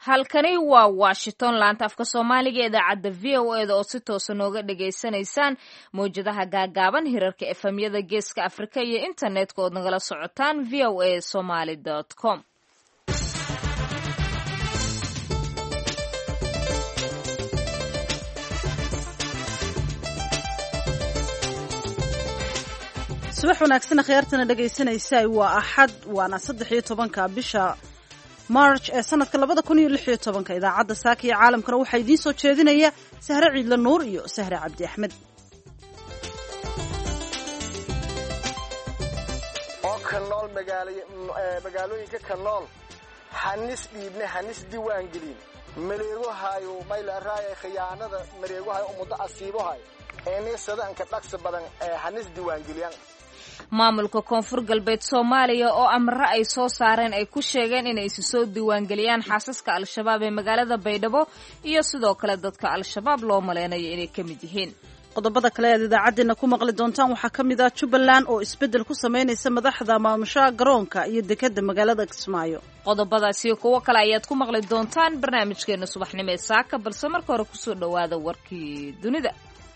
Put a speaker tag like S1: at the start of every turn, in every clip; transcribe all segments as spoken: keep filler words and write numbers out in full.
S1: halkani waa Washington laanta afka Soomaaliga ee idaacadda V O A da oo si toos ah nooga dhageysanaysaan mowjadaha gaagaaban hirarka F M-yada Geeska Afrika iyo internetka oo nagala socotaan v o a somali dot com.
S2: subax wanaagsan khiyaartana dhageysanaysa waa axad waana saddex iyo tobanka bisha March ee sanadka labada kun iyo lix iyo tobanka idaacadda saaka iyo caalamkana waxaa idiin soo jeedinaya Sahre Ciidla Nuur iyo Sahre Cabdi Axmed.
S3: oo ka nool magaalooyinka ka nool hanis dhiibne hanis diiwaan gelin mareego hayo mayl raay khiyaanada mareego hayo umada asiibo hayo ee sadanka dhaqso badan ee hanis diiwaan geliyaan.
S1: maamulka koonfur galbeed Soomaaliya oo amra ay soo saareen ay ku sheegeen inay isu soo diiwaan geliyaan xaasaska al-shabaab ee magaalada Baydhabo iyo sidoo kale dadka al-shabaab loo maleynayo inay ka mid yihiin.
S2: qodobada kale ee idaacadeena ku maqli doontaan waxaa ka mid ah Jubbaland oo isbedel ku sameynaysa madaxda maamusha garoonka iyo dekedda magaalada Kismaayo.
S1: qodobadaas iyo kuwa kale ayaad ku maqli doontaan barnaamijkeena subaxnimo ee saaka balse marka hore ku soo dhawaada warkii dunida.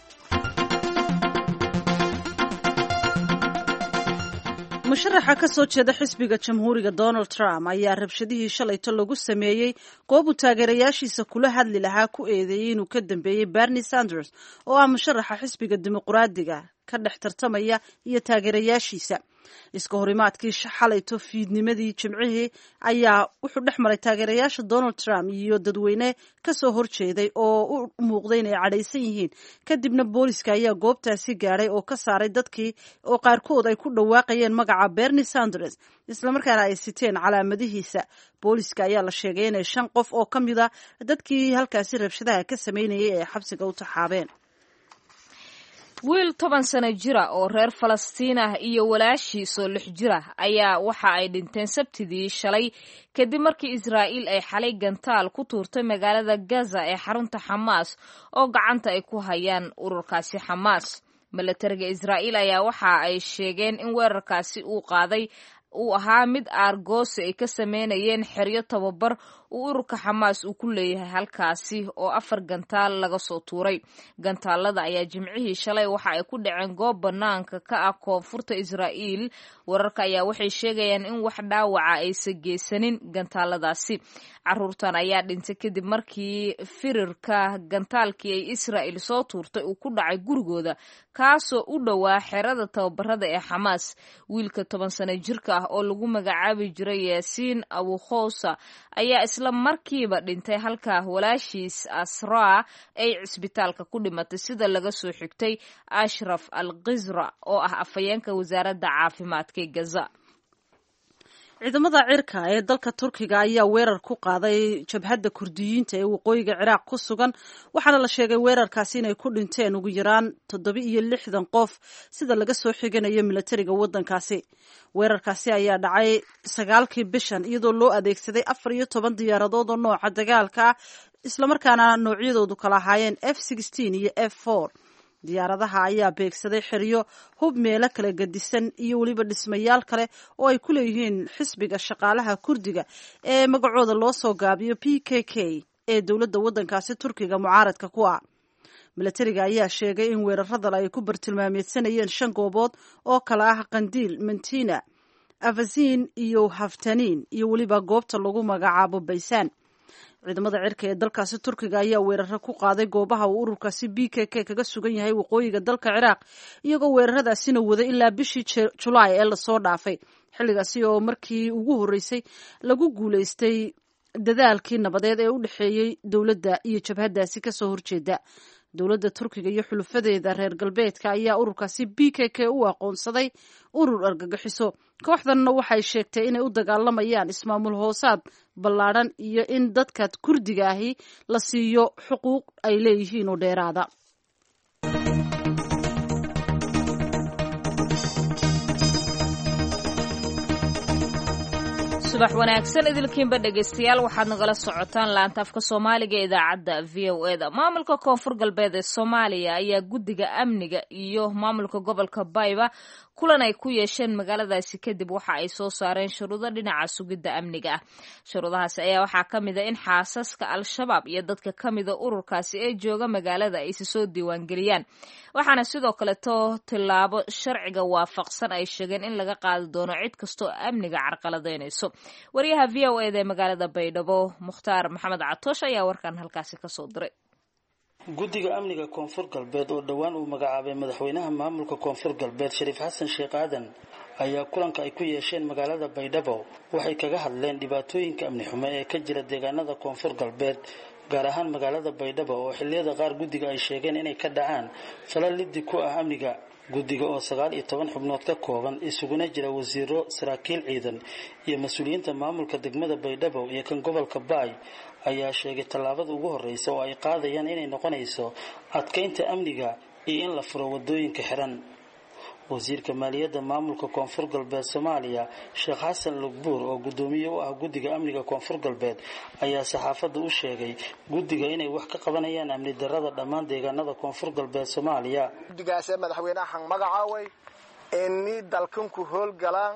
S2: musharaxa ka soo jeeda xisbiga jamhuuriga Donald Trump ayaa rabshadihii shalayto lagu sameeyay goob uu taageerayaashiisa kula hadli lahaa ku eedeeyay inuu ka dambeeyay Bernie Sanders oo ah musharaxa xisbiga dimuqraadiga ka dhex tartamaya iyo taageerayaashiisa. iska horimaadkii xalayto fiidnimadii jimcihii ayaa wuxuu dhex maray taageerayaasha Donald Trump iyo dadweyne ka soo horjeeday oo u muuqday inay cadhaysan yihiin kadibna booliska ayaa goobtaasi gaadhay oo ka saaray dadkii oo qaarkood ay ku dhawaaqayeen magaca Bernie Sanders isla markaana ay siteen calaamadihiisa. booliska ayaa la sheegay inay shan qof oo ka mid ah dadkii halkaasi rabshadaha ka sameynayay ee xabsiga u taxaabeen.
S1: wiil toban sano jira oo reer Falastiin ah iyo walaashiisoo lix jira ayaa waxa ay dhinteen Sabtidii shalay kadib markii Israa'iil ay xalay gantaal ku tuurtay magaalada Gaza ee xarunta Xamaas oo gacanta ay ku hayaan ururkaasi Xamaas. milatariga Israa'iil ayaa waxa ay sheegeen in weerarkaasi uu qaaday uu ahaa mid aargoosi ay ka sameynayeen xeryo tababar uu ururka Xamaas uu ku leeyahay halkaasi oo afar gantaal laga soo tuuray. gantaalada ayaa jimcihii shalay waxa ay ku dhaceen goob banaanka ka ah koonfurta Israa'iil. wararka ayaa waxay sheegayaan in wax dhaawaca aysan geysanin gantaaladaasi. caruurtan ayaa dhintay kadib markii firirka gantaalkii ay Israa'iil soo tuurtay uu ku dhacay gurigooda kaasoo u dhowaa xerada tababarada ee Xamaas. wiilka toban sano jirka ah oo lagu magacaabi jiray Yaasiin Abu Khousa ayaa isla markiiba dhintay halka walaashiis Asraa ay cisbitaalka ku dhimatay sida laga soo xigtay Ashraf Al-Qizra oo ah afhayeenka wasaaradda caafimaadka ee Gaza.
S2: ciidamada cirka ee dalka Turkiga ayaa weerar ku qaaday jabhadda Kurdiyiinta ee waqooyiga Ciraaq ku sugan waxaana la sheegay weerarkaasi inay ku dhinteen ugu yaraan toddoba iyo lixdan qof sida laga soo xiganayo militariga waddankaasi. weerarkaasi ayaa dhacay sagaalkii bishan iyadoo loo adeegsaday afar iyo toban diyaaradood oo nooca dagaalka ah isla markaana noocyadoodu kala ahaayeen F sixteen iyo F four. diyaaradaha ayaa beegsaday xeryo hub meelo kala gadisan iyo weliba dhismayaal kale oo ay ku leeyihiin xisbiga shaqaalaha Kurdiga ee magacooda loo soo gaabiyo P K K ee dowladda waddankaasi Turkiga mucaaradka ku ah. militariga ayaa sheegay in weeraradan ay ku bartilmaameedsanayeen shan goobood oo kala ah Qandiil, Mantina, Avazin iyo Haftaniin iyo weliba goobta lagu magacaabo Baysaan. ciidamada cirka ee dalkaasi Turkiga ayaa weeraro ku qaaday goobaha uu ururkaasi B K K kaga sugan yahay waqooyiga dalka Ciraaq iyagoo weeraradaasina wada ilaa bishii July ee lasoo dhaafay xilligaasi oo markii ugu horeysay lagu guuleystay dadaalkii nabadeed ee u dhaxeeyay dowladda iyo jabhadaasi ka soo horjeeda. dowladda Turkiga iyo xulufadeeda reer galbeedka ayaa ururkaasi B K K u aqoonsaday urur argagixiso. kooxdanna waxay sheegtay inay u dagaalamayaan ismaamul hoosaad ballaadhan iyo in dadka Kurdiga ahi la siiyo xuquuq ay leeyihiin oo dheeraada.
S1: subax wanaagsan idilkiinba dhegeystayaal waxaad nagala socotaan laanta afka Soomaaliga ee idaacadda V O A da. maamulka koonfur galbeed ee Soomaaliya ayaa guddiga amniga iyo maamulka gobolka Bayba kulan ay ku yeesheen magaaladaasi kadib waxa ay soo saareen shuruudo dhinaca sugidda amniga ah. shuruudahaasi ayaa waxaa ka mid a in xaasaska al-shabaab iyo dadka ka mida ururkaasi ee jooga magaalada ay si soo diiwaangeliyaan, waxaana sidoo kaleto tillaabo sharciga waafaqsan ay sheegeen in laga qaadi doono cid kastoo amniga carqaladaynayso. wariyaha v o eda ee magaalada baydhabo mukhtaar maxamed catoosh ayaa warkan halkaasi kasoo diray.
S4: guddiga amniga koonfur galbeed oo dhowaan uu magacaabay madaxweynaha maamulka koonfur galbeed shariif xasan sheekh aadan ayaa kulanka ay ku yeesheen magaalada baydhabo waxay kaga hadleen dhibaatooyinka amni xumo ee ka jira deegaanada koonfur galbeed, gaar ahaan magaalada baydhabo oo xilliyada qaar guddiga ay sheegeen inay ka dhacaan falal liddi ku ah amniga. guddiga oo sagaal iyo toban xubnood ka kooban isuguna jira wasiiro, saraakiil ciidan iyo mas-uuliyiinta maamulka degmada baydhabo iyo kan gobolka baay ayaa sheegay tallaabada ugu horreysa oo ay qaadayaan inay noqonayso adkaynta amniga iyo in la furo wadooyinka xiran. wasiirka maaliyadda maamulka koonfur galbeed Soomaaliya Sheekh Xasan Lugbuur oo gudoomiye u ah guddiga amniga koonfur galbeed ayaa saxaafadda u sheegay guddiga inay wax ka qabanayaan amni darrada dhammaan deegaanada koonfur galbeed Soomaaliya.
S3: guddigaas madaxweynaha magacaaway inay dalkan ku howlgalaan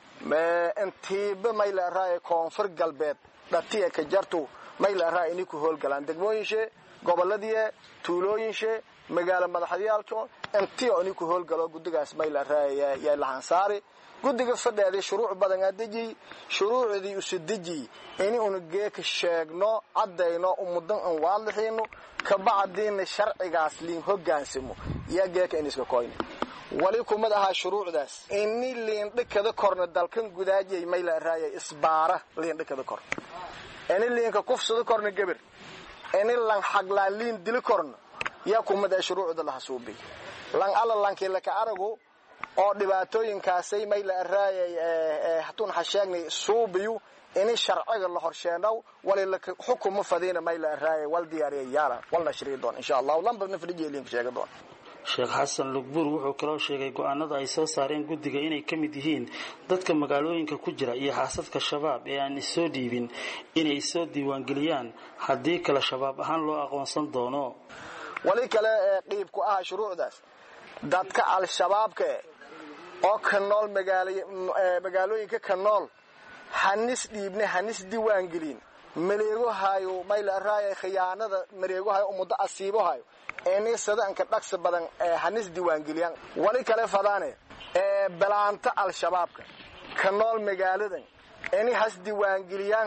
S3: intiiba mayla raay koonfur galbeed dhatiya ka jarto mayla raay inay ku howlgalaan degmooyinshe goboladii tuulooyinshe magaalo madaxyaalka intii oo ku howlgalo guddigaas mayla raayay yaa la hansaari. guddiga fadhiya shuruuc badan adeji shuruucdii u sideji in uu geek sheegno cadayno umudan aan waadixino ka bacdina sharcigaas liin hogaansimo yaa geek in iska kooyn wali kuma aha shuruucdaas in liin dhikada korna dalkan gudaajay mayla raayay isbaara liin dhikada kor in liinka kufsado korna gabar in lan xaqlaan liin dil korna yaa kuma da shuruucda la hasuubay lan alla lankii la ka arago oo dhibaatooyinkaasay mayla raayay ee hatun xashaagni suubiyo in sharciga la horsheenaw wali la xukumo fadina mayla raayay wal diyaariyay yaala wal nashri doon insha Allah lamba nafrijiye liin sheega doon.
S4: Sheekh Xasan Lugbuur wuxuu kaloo sheegay go'aanada ay soo saareen guddiga inay ka mid yihiin dadka magaalooyinka ku jira iyo xaasadka shabaab ee aan soo dhiibin inay soo diiwaangeliyaan haddii kala shabaab ahaan loo aqoonsan doono.
S3: wali kale qiib ku ah shuruucdaas dadka al-shabaabka oo ka nool magaalooyinka ka nool hanis dhiibne hanis diiwaan gelin maleego hayo mayla raayay khiyaanada mareego hayo umada asiibo hayo ee sadanka dhaqso badan hanis diiwaan geliyaan. wali kale fadaane ee balaanta al-shabaabka ka nool magaaladan ee has diiwaan geliyaan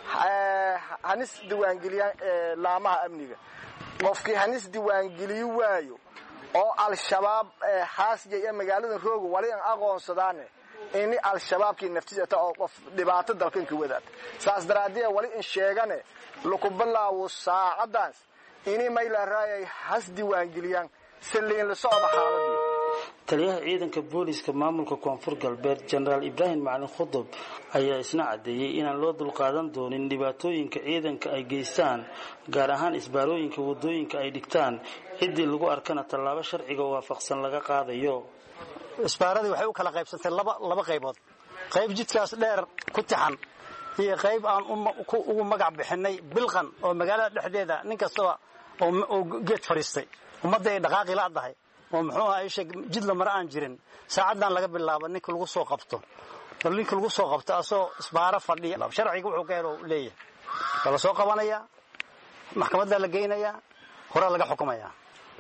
S3: hanis diiwaan geliyaan laamaha amniga. qofkii hanis diiwaan geliyo waayo oo al-shabaab haasjay ee magaalada roogo wali aan aqoonsadaan in al-shabaabkii naftiisa oo qof dhibaato dalkan ka wadaad saas daraadii wali in sheegane luku balaawo saacadaas in mayla raayay has diiwaan geliyaan saliin la socda xaaladii.
S4: taliyaha ciidanka booliska maamulka koonfur galbeed General Ibrahim Macalin Khudub ayaa isna cadeeyay inaan loo dulqaadan doonin dhibaatooyinka ciidanka ay geystaan, gaar ahaan isbaarooyinka wadooyinka ay dhigtaan cidii lagu arkana tallaabo sharciga waafaqsan laga qaadayo.
S5: isbaaradii waxay u kala qaybsatay laba laba qaybood, qayb jidkaas dheer ku taxan iyo qayb aan ugu magac bixinay bilqan oo magaalada dhexdeeda nin kasta oo geed fariistay ummadda ay dhaqaaqi la adahay oo muxuu ahaa sheeg jid la mar aan jirin saacadan laga bilaabo ninka lagu soo qabto ninka lagu soo qabto asoo isbaara fadhiya sharciga wuxuu gaaro leeyahay la soo qabanaya maxkamadda la geynaya hore laga xukumaya.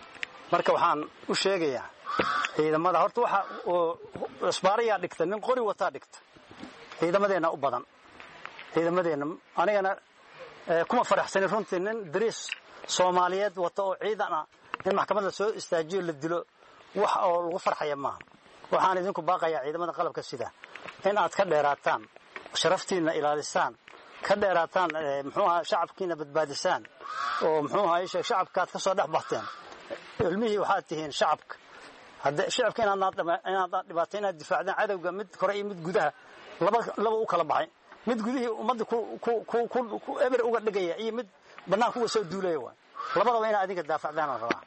S5: marka waxaan u sheegayaa ciidamada horta waxa oo isbaariya dhigta nin qori wata dhigta ciidamadeena u badan ciidamadeena anigana kuma faraxsanin runtii nin dariis Soomaaliyeed wata oo ciidan ah in maxkamadda soo istaajiyo la dilo wax oo lagu farxaya ma waxaan idinku baaqayaa ciidamada qalabka sida in aad ka dheeraataan sharaftiina ilaalisaan ka dheeraataan muxuu ahaa shacabkiina badbaadisaan oo muxuu ahaa shacabka aad ka soo dhex baxteen ilmihii waxaad tihiin shacabka hadda shacabka inaad inaad dhibaateen inaad difaacdaan cadawga mid kore iyo mid gudaha laba laba u kala baxay mid gudihii ummadda ku ku ku eber uga dhigaya iyo mid banaanka uga soo duulaya waa labadaba inaad adiga daafacdaan rabaa.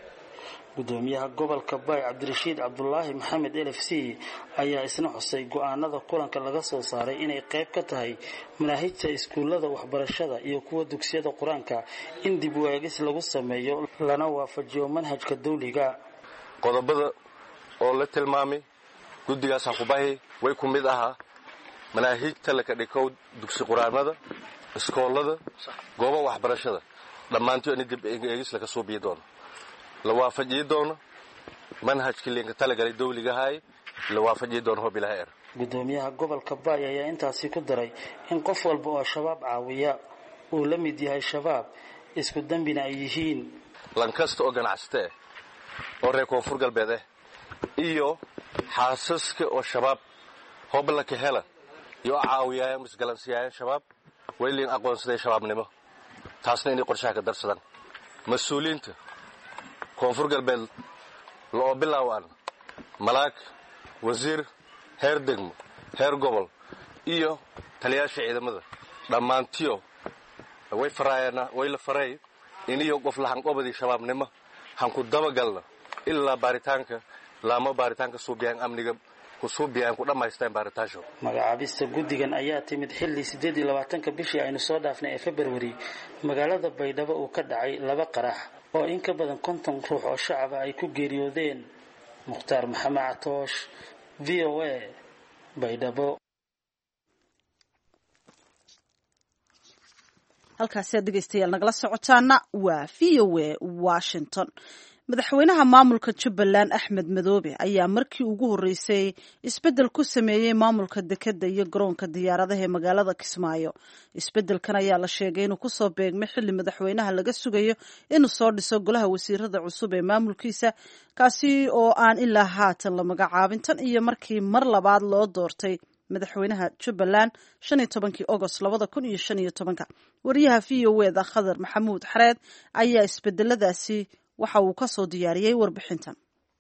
S4: gudoomiyaha gobolka Baay Cabdirashiid Cabdullaahi Maxamed L F C ayaa isna xusay go'aanada kulanka laga soo saaray inay qayb ka tahay manhajka iskuulada waxbarashada iyo kuwa dugsiyada Quraanka in dib u eegis lagu sameeyo lana waafajiyo manhajka dawliga.
S6: qodobada oo la tilmaamay guddigaas hakubahi way ku mid ahaa manaahijta la kadhikow dugsi quraanada iskoolada goobo waxbarashada dhammaantii in dib eegis laga soo biyo doono la waafajiyo doono manhajkii linka talagalay dawligahay la waafajiyo doono hoob ilaahay er
S4: gudoomiyaha gobolka Baay ayaa intaasi ku daray in qof walba oo shabaab caawiya uu la mid yahay shabaab isku dambina ay yihiin
S6: lankasta oo ganacsate oo reer koonfur galbeed iyo xaasaska oo shabaab hoob la ka hela iyo caawiyaan misgalansiyaayeen shabaab wayliin aqoonsaday shabaabnimo taasna inay qorshaha ka darsadaan mas'uuliyiinta koonfur galbeed loo bilaawaan malaak wasiir heer degmo heer gobol iyo taliyaasha ciidamada dhammaantiyo way faraayana way la faray iniyo qof la hanqobadi shabaabnimo hanku dabagalna ilaa baaritaanka laamo baaritaanka suubiyaan amniga ku suubiyaan ku dhamaystaan baaritaasho
S4: magacaabista guddigan ayaa timid xilli siddeed iyo labaatanka bishii aynu soo dhaafnay ee February magaalada Baydhabo uu ka dhacay laba qarax oo in ka badan konton ruux oo shacab ah ay ku geeriyoodeen Mukhtaar Maxamed Catoosh V O A Baydhabo
S2: halkaas aad dhegeystayaal nagala socotaana waa V O A Washington madaxweynaha maamulka Jubbaland Axmed Madoobe ayaa markii ugu horeysay isbedel ku sameeyay maamulka dekedda iyo garoonka diyaaradaha ee magaalada Kismaayo isbedelkan ayaa la sheegay inuu ku soo beegmay xilli madaxweynaha laga sugayo inuu soo dhiso golaha wasiirada cusub ee maamulkiisa kaasi oo aan ilaa haatan la magacaabin tan iyo markii mar labaad loo doortay madaxweynaha Jubbaland shan iyo tobankii August labada kun iyo shan iyo tobanka wariyaha V O A da Khadar Maxamuud Xareed ayaa isbedeladaasi waxa uu ka soo diyaariyay warbixintan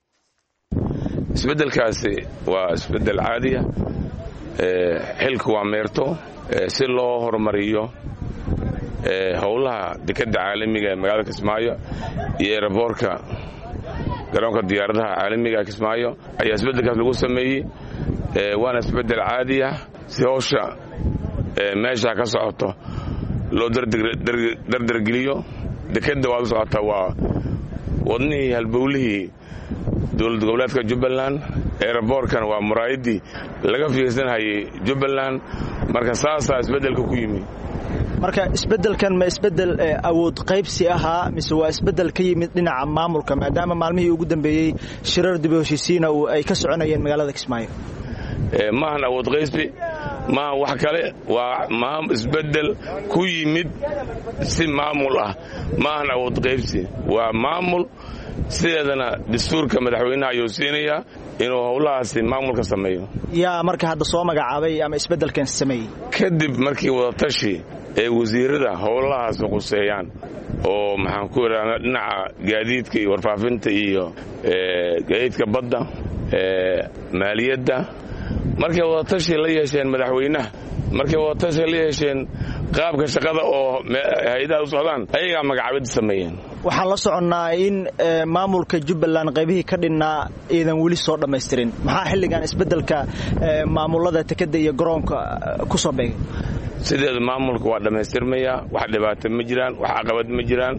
S7: isbedelkaasi waa isbedel caadi ah ee xilku waa meerto si loo horumariyo ee howlaha dekedda caalamiga ee magaalada Kismaayo iyo airportka garoonka diyaaradaha caalamiga ee Kismaayo ayaa isbedelkaas lagu sameeyay ee waana isbedel caadi ah si howsha ee meesha ka socoto loo dardar geliyo dekedda waa socota waa wadnihii halbowlihii dowlad goboleedka Jubbaland airportkan waa muraayadii laga fiirsanayay Jubbaland marka saasa isbedelka ku yimi
S8: marka isbedelkan ma isbedel awood qaybsi ahaa mise waa isbedel ka yimid dhinaca maamulka maadaama maalmihii ugu dambeeyay shirar dib u heshiisiina oo ay ka soconayeen magaalada Kismaayo
S7: ee maahan awood qaybsi ma wax kale waa maam isbedel ku yimid si maamul ah maahan awood qaybsi waa maamul sideedana dastuurka madaxweynaha ayuu siinaya inuu howlahaasi maamulka sameeyo
S8: yaa marka hadda soo magacaabay ama isbedelkan sameeyay
S7: kadib markii wada tashi ee wasiirada howlahaas quseeyaan oo maxaan ku yiraahdaa dhinaca gaadiidka iyo warfaafinta iyo ee gaadiidka badda ee maaliyadda markay wada tashi la yeesheen madaxweynaha markay wada tashi la yeesheen qaabka shaqada oo hay'adaha u socdaan ayaga magacaabid sameeyeen
S8: waxaan la soconnaa in maamulka Jubbaland qaybihii ka dhinaa iidan wali soo dhameystirin maxaa xilligan isbedelka maamulada dekedda iyo garoonka ku soo beegay
S7: sideed maamulku waa dhameystirmaya wax dhibaato ma jiraan wax caqabad ma jiraan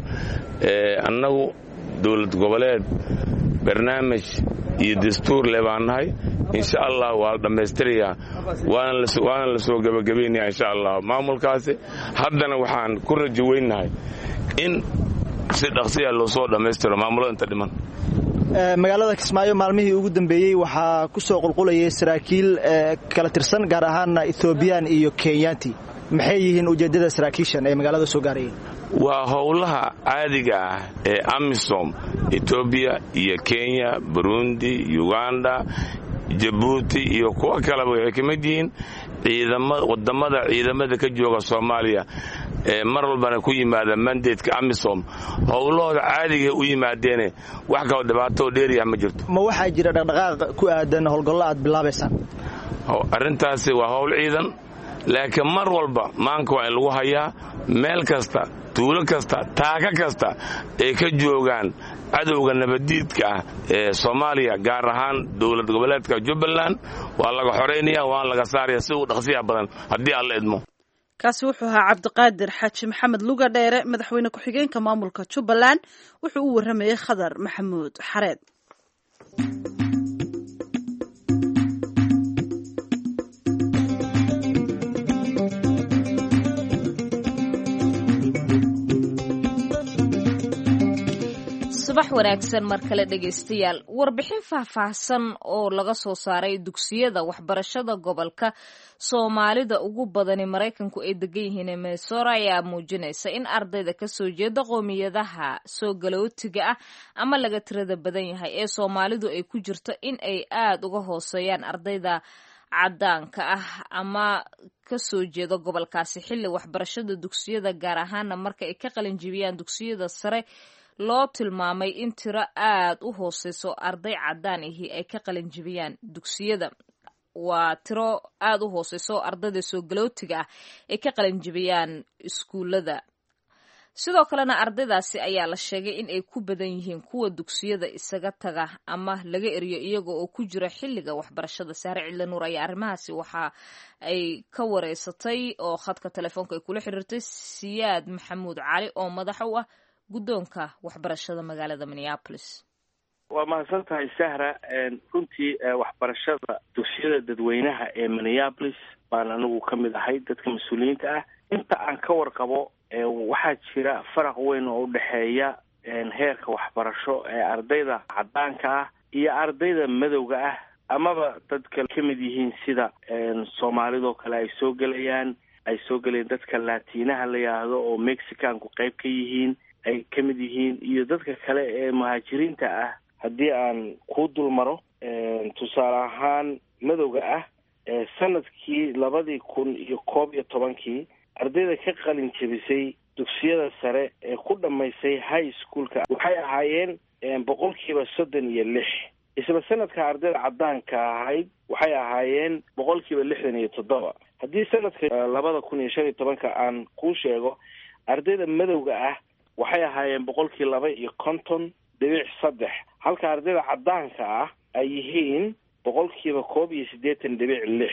S7: ee annagu dowlad goboleed barnaamij iyo dastuur leebaanahay insha Allah waa dhameystiraya waana la waana la soo gabagabeynaya insha Allah maamulkaasi haddana waxaan ku rajo weynahay in si dhaqsi ah loo soo dhameystiro maamulada inta dhiman
S8: magaalada Kismaayo maalmihii ugu dambeeyay waxa ku soo qulqulayay saraakiil kala tirsan gaar ahaan Ethiopian iyo Kenyaanti maxay yihiin ujeedada saraakiishan ee magaalada soo gaarayeen
S7: waa howlaha caadiga ah ee AMISOM Ethiopia iyo Kenya Burundi Uganda Djibouti iyo kuwa kale waxay ka mid yihiin ciidamada wadamada ciidamada ka jooga Soomaaliya ee mar walbana ku yimaada mandate-ka AMISOM howlahooda caadiga u yimaadeen wax ka dhibaato dheeriya ma jirto
S8: ma waxa jira dhaqdhaqaaq ku aadan howlgallo aad bilaabaysan
S7: arintaasi waa howl ciidan laakiin mar walba maanka waa in lagu hayaa meel kasta tuulo kasta taaka kasta ee ka joogaan cadowga nabadiidka ah ee Soomaaliya gaar ahaan dowlad goboleedka Jubbaland waa laga xoreynaya waa laga saaraya si uu dhaqsiya badan hadii alla idmo
S2: kaasi wuxuu ahaa Cabdiqaadir Xaaji Maxamed Luga Dheere madaxweyne ku xigeenka maamulka Jubbaland wuxuu u waramayay Khadar Maxamuud Xareed
S1: subax wanaagsan mar kale dhegaystayaal warbixin faahfaahsan oo laga soo saaray dugsiyada waxbarashada gobolka soomaalida ugu badani maraykanku ay degan yihiin ee Minnesota ayaa muujinaysa in ardayda ka soo jeeda qoomiyadaha soo galootiga ah ama laga tirada badan yahay ee Soomaalidu ay ku jirto in ay aad uga hooseeyaan ardayda cadaanka ah ama ka soo jeeda gobolkaasi xilli waxbarashada dugsiyada gaar ahaan marka ay ka qalin jibiyaan dugsiyada sare loo tilmaamay in tiro aad u hooseyso arday cadaan ahi ay ka qalin jibiyaan dugsiyada waa tiro aad u hooseyso ardayda soo galootiga ah ay ka qalin jibiyaan iskuulada sidoo kalena ardaydaasi ayaa la sheegay in ay ku badan yihiin kuwa dugsiyada isaga taga ama laga eriyo iyaga oo ku jira xilliga waxbarashada. Sahre Cidle Nuur ayaa arrimahaasi waxa ay ka wareysatay oo khadka telefoonka ay kula xiriirtay Siyaad Maxamuud Cali oo madax u ah guddoonka waxbarashada magaalada Minneapolis.
S9: waa mahadsan tahay Sahra. runtii waxbarashada dugsiyada dadweynaha ee Minneapolis baan anigu ka mid ahay dadka mas-uuliyiinta ah. inta aan ka warqabo waxaa jira faraq weyn oo u dhexeeya heerka waxbarasho ee ardayda cadaanka ah iyo ardayda madowga ah amaba dadka ka mid yihiin sida Soomaalidoo kale ay soo gelayaan ay soo gelayaan dadka Laatiinaha la yiraahdo oo Mexicaanku qayb ka yihiin ay ka mid yihiin iyo dadka kale ee muhaajiriinta ah. haddii aan ku dulmaro tusaale ahaan madowga ah sanadkii labadii kun iyo koob iyo tobankii ardayda ka qalin jebisay dugsiyada sare ee ku dhammaysay high schoolka waxay ahaayeen boqolkiiba soddon iyo lix. isla sanadka ardayda cadaanka ahayd waxay ahaayeen boqolkiiba lixdan iyo toddoba. haddii sanadka labada kun iyo shan iyo tobanka aan kuu sheego ardayda madowga ah waxay ahaayeen boqolkii laba iyo konton dhibic saddex halka ardayda cadaanka ah ay yihiin boqolkiiba koob iyo siddeetan dhibic lix.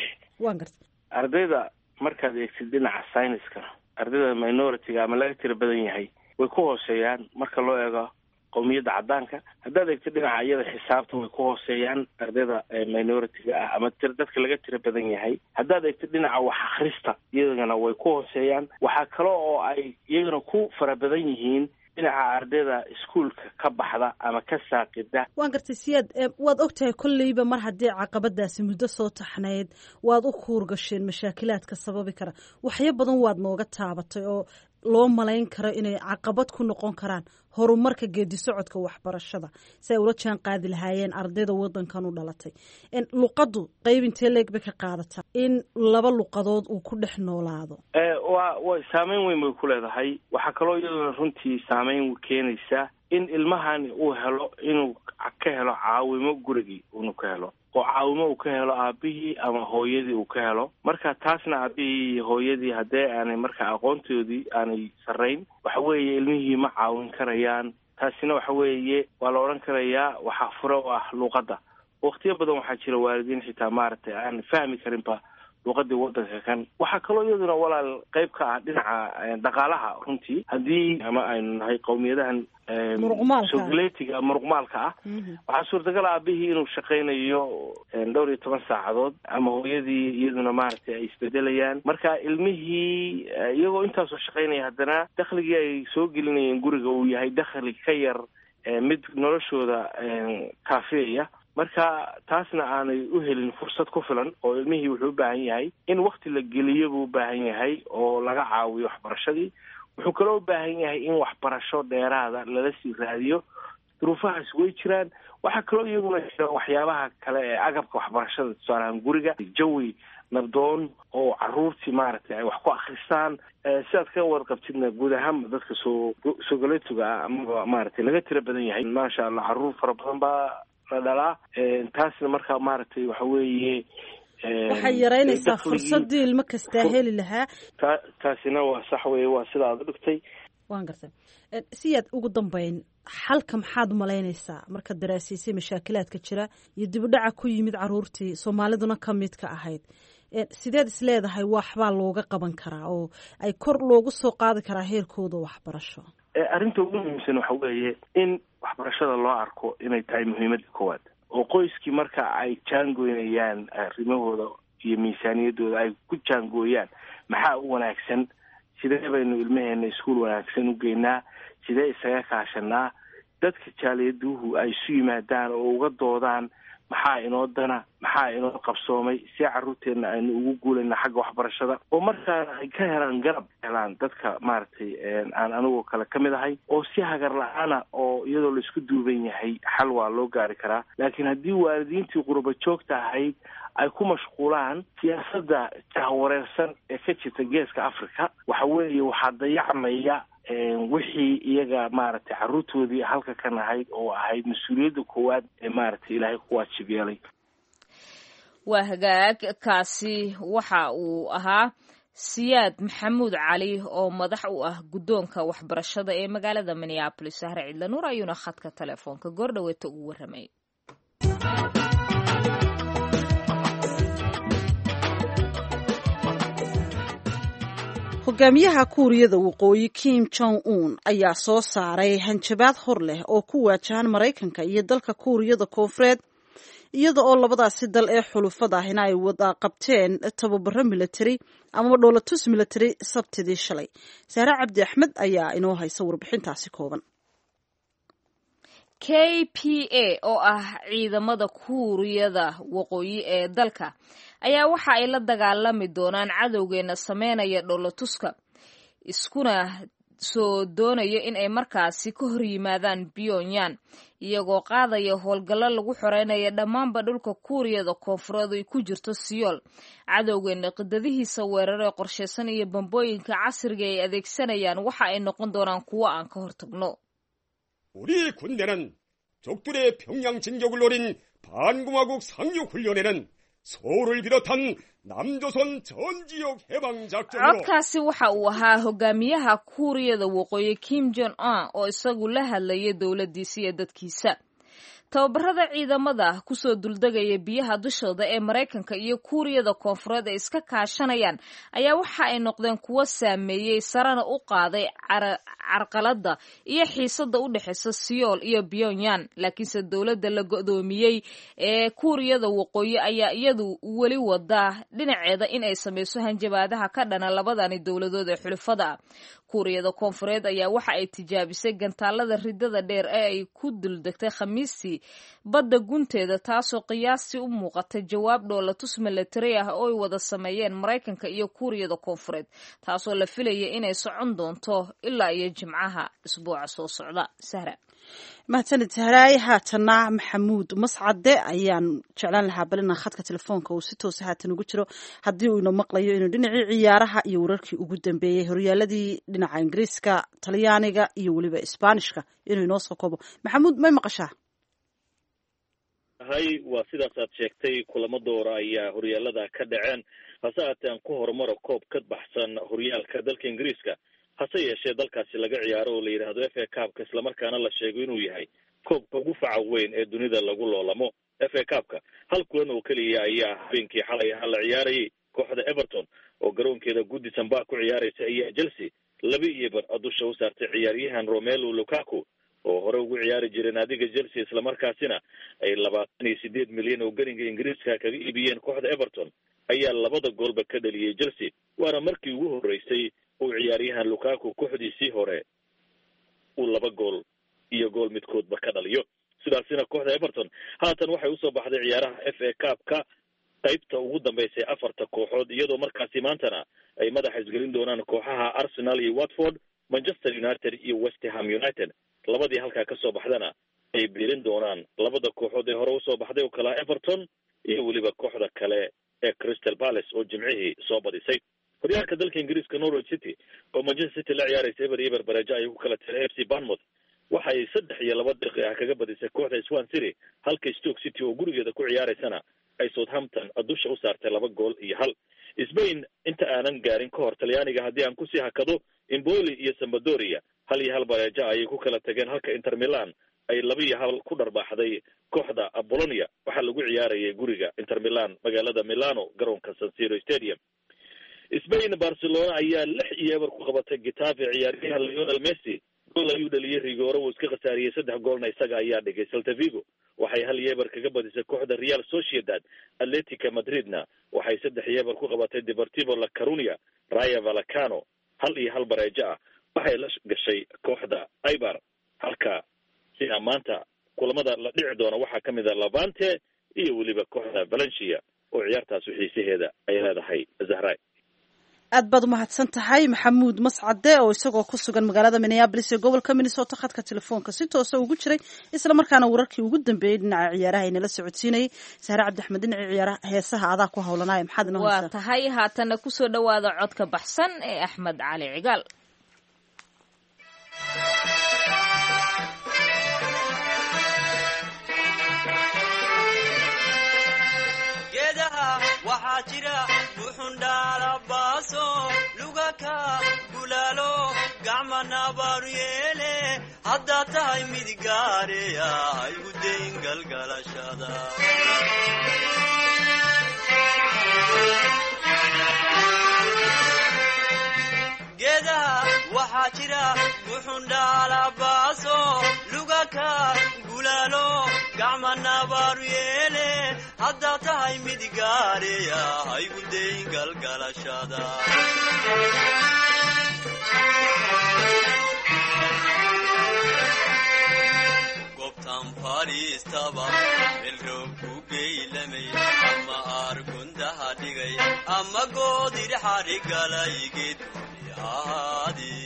S9: ardayda markaad eegtid dhinaca sayniska ardayda minority-ga ama laga tiro badan yahay way ku hooseeyaan marka loo eego qowmiyadda cadaanka. haddaad eegtid dhinaca iyada xisaabta way ku hooseeyaan ardayda minority-ga ah ama tir dadka laga tiro badan yahay. haddaad eegtid dhinaca wax akhrista iyagana way ku hooseeyaan. waxaa kale oo ay iyagana ku fara badan yihiin dhinaca ardayda iskuulka ka baxda ama ka saaqida.
S2: waan gartay Siyaad, waad ogtahay kolleyba mar haddii caqabadaasi muddo soo taxnayd waad u kuurgasheen mashaakilaadka sababi kara waxyo badan waad nooga taabatay oo loo malayn karo inay caqabad ku noqon karaan horumarka geedi socodka waxbarashada si ay ula jaan qaadi lahaayeen ardayda wadankan u dhalatay. luqaddu qayb intee leeg bay ka qaadataa in laba luqadood uu ku dhex noolaado?
S9: waa waa saameyn weyn bay ku leedahay. waxaa kaloo iyaduna runtii saameyn keenaysa in ilmahani uu helo inuu ka helo caawimo gurigii inuu ka helo oo caawimo uu ka helo aabihii ama hooyadii uu ka helo. marka taasna aabihii iyo hooyadii haddee aanay marka aqoontoodii aanay sarrayn waxa weeye ilmihii ma caawin karayaan. taasina waxa weeye waa la odhan karayaa waxaa fure u ah luuqadda. waqtiyo badan waxaa jira waalidiin xitaa maaragtay aan fahmi karinba luuqadii wadanka kan. waxaa kaloo iyaduna walaal qayb ka ah dhinaca dhaqaalaha runtii haddii ama aynu nahay qowmiyadahan sogaleetiga muruqmaalka ah waxaa suurtagal aabihii inuu shaqaynayo dhowr iyo toban saacadood ama hooyadii iyaduna maaragtay ay isbedelayaan. marka ilmihii iyagoo intaasoo shaqaynaya haddana dakhligii ay soo gelinayeen guriga uu yahay dakhli ka yar mid noloshooda kaafiyaya. marka taasna aanay u helin fursad ku filan oo ilmihii wuxuu u baahan yahay in wakti la geliyo buu u baahan yahay oo laga caawiyo waxbarashadii. wuxuu kaloo u baahan yahay in waxbarasho dheeraada lala sii raadiyo. duruufahaas way jiraan. waxaa kaloo iyaguna jira waxyaabaha kale ee agabka waxbarashada tusaalahaan guriga jawi nabdoon oo caruurtii maaragtay ay wax ku akristaan. sidaad ka warqabtidna guud ahaan dadka soo sogaletuga ah amaba maaragtay laga tiro badan yahay maasha allah caruur fara badan baa la dhalaa. taasna markaa maaragtay waxa weeye
S2: waxay yaraynaysaa fursadii ilmo kastaa heli lahaa.
S9: ta taasina waa sax weeye waa sida aad dhigtay.
S2: waan gartay Siyaad, ugu dambeyn xalka maxaad malaynaysaa marka daraasiisay mashaakilaadka jira iyo dib u dhaca ku yimid caruurtii Soomaaliduna ka mid ka ahayd? sideed is leedahay waxbaa looga qaban karaa oo ay kor loogu soo qaadi karaa heerkooda waxbarasho?
S9: arrinta ugu muhiimsan waxa weeye in waxbarashada loo arko inay tahay muhiimadda koowaad oo qoyskii marka ay jaangoynayaan arrimahooda iyo miisaaniyaddooda ay ku jaangooyaan maxaa u wanaagsan, sidee baynu ilmaheena iskuul wanaagsan u geynaa, sidee isaga kaashanaa, dadka jaaliyaduhu ay isu yimaadaan oo uga doodaan maxaa inoo dana, maxaa inoo qabsoomay, si carruurteenna aynu ugu guulayna xagga waxbarashada, oo markaana ay ka helaan garab helaan dadka maaragtay aan anigoo kale ka mid ahay, oo si hagar la-aana oo iyadoo laisku duuban yahay xal waa loo gaari karaa. laakiin haddii waalidiintii qurba joogta ahayd ay ku mashquulaan siyaasadda jahwareersan ee ka jirta geeska africa, waxa weeye waxaa dayacmaya wixii iyaga maaragtay carruurtoodii halka kan ahayd oo ahayd mas-uuliyadda koowaad ee maaragtay ilaahay ku waajib yeelay.
S1: waa hagaag kaasi waxa uu ahaa siyaad maxamuud cali oo madax u ah guddoonka waxbarashada ee magaalada minneapolis. sahre cidla nuur ayuuna khadka telefoonka goordhaweeta ugu warramay.
S2: hogaamiyaha kuuriyada waqooyi Kim Jong Un ayaa soo saaray hanjabaad hor leh oo ku waajahan Maraykanka iyo dalka Kuuriyada Koonfureed, iyada oo labadaasi dal ee xulufada ahina ay wada qabteen tababaro military ama dhoolatus military sabtidii shalay. Saare Cabdi Axmed ayaa inoo haysa warbixintaasi kooban.
S1: K P A oo ah ciidamada Kuuriyada waqooyi ee dalka ayaa waxa ay la dagaalami doonaan cadowgeena sameynaya dhoolatuska, iskuna soo doonaya in ay markaasi ka hor yimaadaan Pyongyang, iyagoo qaadaya howlgallo lagu xoreynaya dhammaanba dhulka Kuuriyada Koonfureed ay ku jirto Seoul. cadowgeena qidadihiisa weeraree qorsheysan iyo bambooyinka casriga ay adeegsanayaan waxa ay noqon doonaan kuwo aan ka hortagno.
S10: 우리 군대는 적들의 평양 진격을 노린 반공화국 상륙 훈련에는 서울을 비롯한 남조선 전 지역 해방 작전으로.
S1: codkaasi waxa uu ahaa hogaamiyaha Kuuriyada waqooyi Kim Jong Un oo isagu la hadlayay dowladiisa iyo dadkiisa. tababarada ciidamada kusoo duldegaya biyaha dushooda ee Maraykanka iyo Kuuriyada Koonfureed ay iska kaashanayaan ayaa waxa ay noqdeen kuwo saameeyay sarana u qaaday carqalada iyo xiisada u dhaxaysa Seoul iyo Pyongyang. laakiinse dowladda la go'doomiyay ee Kuuriyada waqooyi ayaa iyadu weli wada dhinaceeda in ay sameyso hanjabaadaha ka dhana labadani dowladood ee xulafada. Kuuriyada Koonfureed ayaa waxa ay tijaabisay gantaalada ridada dheer ee ay ku duldegtay Khamiistii badda gunteeda, taasoo qiyaastii u muuqatay jawaab dhoolatus military ah oo ay wada sameeyeen Maraykanka iyo Kuuriyada Koonfureed, taasoo la filayay inay socon doonto ilaa iyo Jimcaha isbuuca soo socda. Sahra
S2: mahadsanid Sahraay. haatana Maxamuud Mascade ayaan jeclaan lahaa balina khadka telefoonka uu si toos ah haatan ugu jiro haddii uu ina maqlayo inuu dhinacii ciyaaraha iyo wararkii ugu dambeeyay horyaaladii dhinaca Ingiriiska, Talyaaniga iyo weliba Isbaanishka inuu inoo soo koobo. Maxamuud, may maqashaa?
S11: hay waa sidaas aad sheegtay, kulamo doora ayaa horyaalada ka dhaceen, hase haatee aan ku horumaro koob ka baxsan horyaalka dalka Ingiriiska, hase yeeshee dalkaasi laga ciyaaro oo la yidhaahdo F A Cup-ka, islamarkaana la sheego inuu yahay koobka ugu faca weyn ee dunida lagu loolamo. F A Cup-ka hal kulan oo keliya ayaa habeenkii xalay ahaa la ciyaarayay. kooxda Everton oo garoonkeeda Goodison Park ku ciyaaraysa ayaa Chelsea laba iyo bar dusha u saartay ciyaaryahan Romelu Lukaku oo hore ugu ciyaari jiray naadiga Chelsea, islamarkaasina ay labaatan iyo sideed milyan oo garinga Ingiriiska kaga iibiyeen kooxda Everton, ayaa labada goolba ka dhaliyay Chelsea, waana markii ugu horeysay uu ciyaaryahan Lukaku kooxdiisii hore uu laba gool iyo gool midkoodba ka dhaliyo. sidaasina kooxda Everton haatan waxay usoo baxday ciyaaraha F A Cup-ka qaybta ugu dambeysay afarta kooxood, iyadoo markaasi maantana ay madaxa isgelin doonaan kooxaha Arsenal iyo Watford, Manchester United iyo West Ham United. labadii halkaa ka soo baxdana ay biirin doonaan labada kooxood ee hore usoo baxday oo kala Everton iyo weliba kooxda kale ee Crystal Palace oo jimcihii soo badisay. horyaalka dalka Ingiriiska, Norwich City oo Manchester City la ciyaaraysa eber iyo eber baraja ay ku kala tireen F C Bournemouth, waxay saddex iyo laba daqiiqo kaga badisay kooxda Swansea City, halka Stoke City oo gurigeeda ku ciyaaraysana ay Southampton dusha u saartay laba gool iyo hal. Spain inta aanan gaarin ka hor Talyaaniga haddii aan kusii hakado, Empoli iyo Sampdoria hal iyo hal baraja ayay ku kala tageen, halka Inter Milan ay laba iyo hal ku dharbaaxday kooxda Bologna. waxaa lagu ciyaarayay guriga Inter Milan magaalada Milano, garoonka San Siro Stadium. Spain, Barcelona ayaa lix iyo eber ku qabatay Getafe, ciyaaryahan Lionel Messi gool ayuu dhaliyay Rigoro uu iska khasaariyay, saddex goolna isaga ayaa dhigay. Celta Vigo waxay hal iyo eber kaga badisay kooxda Real Sociedad. Atletico Madridna waxay saddex iyo eber ku qabatay Deportivo La Coruña. Rayo Vallecano hal iyo hal bareejo ah waxay la gashay kooxda Eibar, halka argentina maanta kulamada la dhici doona waxaa ka mid a levante iyo weliba kooxda valencia oo ciyaartaas xiisaheeda ay leedahay zahray.
S2: aad baad umahadsan tahay maxamuud mascade oo isagoo ku sugan magaalada minneapolis ee gobolka minnesota khadka telefoonka si toosa ugu jiray isla markaana wararkii ugu dambeeyey dhinaca ciyaaraha inala socodsiinayay. sahre cabdixmed dhinaca ciyaaraha heesaha adaa ku hawlanaya maxaad inoo haysaa?
S1: waa tahay haatana kusoo dhawaada codka baxsan ee axmed cali cigaal.
S12: waxaa jira buxundhaalabaaso lugaka gulaalo gacmana baaru yeele haddaa tahay mid gaareya haygu dayn galgalashada geedaha waxaa jira buxundhaalabaaso lugaka gulaalo gacmana baaru yeele haddaa tahay mid gaareya haygu dayn galgalashada gobtan fadhiistaba melroob ku geylamay ama aargundaha dhigay ama goodirxadhigalay geedyahaadi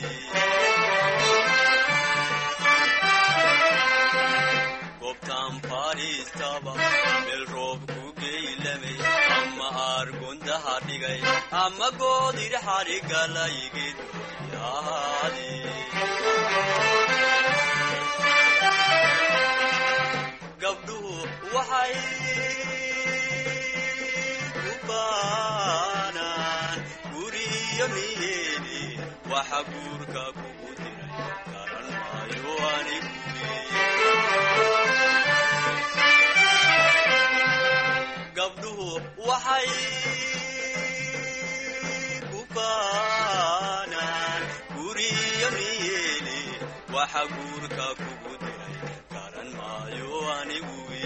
S12: gobtan fadhiistaba meel roob ku geylamay ama aargundaha dhigay ama goodirxadhigalay geedyahaadi gabdhuhu waxay ku baanaan guriyo niyeeni waxa guurka kugu diray garan maayo anigui gabdhuhu waxay ku baanaan guriyo niyeeni waxa guurka kugu diray garan maayo anigui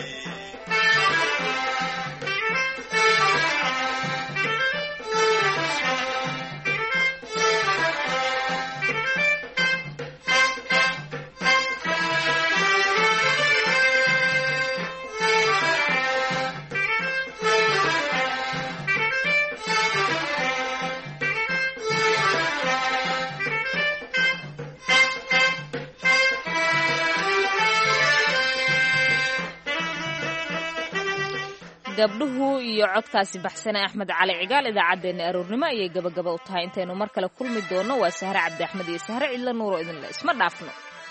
S1: gabdhuhu iyo codkaasi baxsane axmed cali cigaal idaacaddeenna aroornimo ayay gabagaba u tahay. intaynu mar kale kulmi doonno waa sahre cabdi axmed iyo sahre cidla nuuro idinle isma dhaafno.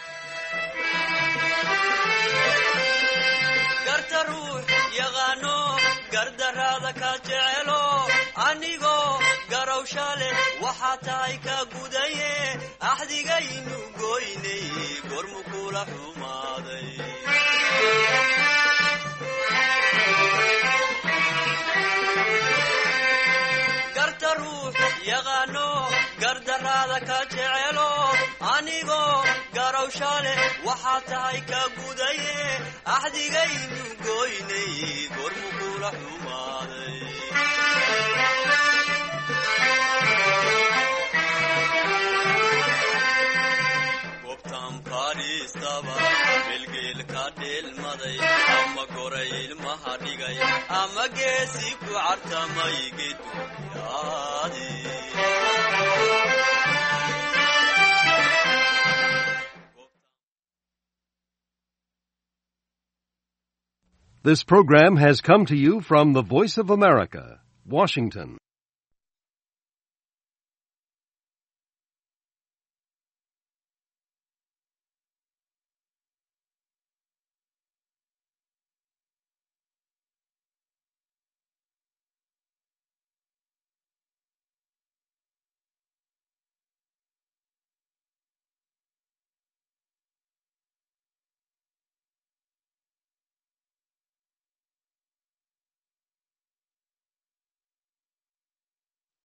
S12: garta ruux yaqaano gardaraada ka jecelo anigoo garowsha leh waxaa tahay ka gudaye axdigaynu goynay gormu kula xumaaday garta ruux yaqaano gardaraada ka jecelo anigoo garowsha leh waxaa tahay ka gudaye axdigaynu goynay gormu kula xumaaday gobtan fadhiistaba melgeelka dheelmaday ama goray ilmaha dhigay ama geesi ku cartamay geedyaadi
S13: This program has come to you from the Voice of America, Washington.